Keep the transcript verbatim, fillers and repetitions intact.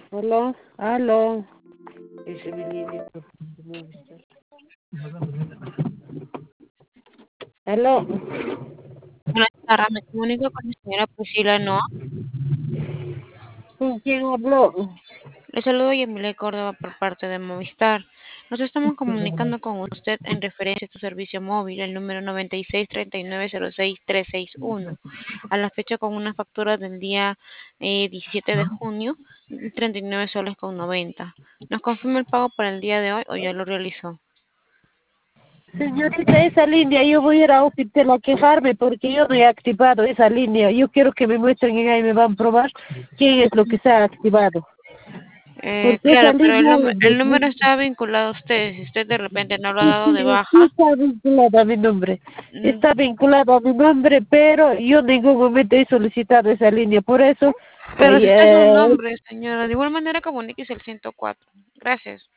Aló, aló. Ese Billy, aló. Buenas tardes, me comunico con la señora Priscila Noa. ¿Con quién habló? Le saludo Yamile Córdoba por parte de Movistar. Nos estamos comunicando con usted en referencia a su servicio móvil, el número noventa y seis treinta y nueve cero seis tres seis uno, a la fecha con una factura del día eh, diecisiete de junio, treinta y nueve soles con noventa. ¿Nos confirma el pago para el día de hoy o ya lo realizó? Señorita, esa línea, yo voy a ir a Hospital a quejarme porque yo no he activado esa línea. Yo quiero que me muestren y ahí me van a probar quién es lo que se ha activado. Eh, Porque esa claro, pero el, línea, num- el de- número está vinculado a usted. Si usted de repente no lo ha sí, dado de sí, sí baja, está vinculada a mi nombre. mm, Está vinculada a mi nombre, pero yo en ningún momento he solicitado esa línea. Por eso, pero si ay, está su eh, nombre, señora. De igual manera, comuníquese al ciento cuatro. Gracias.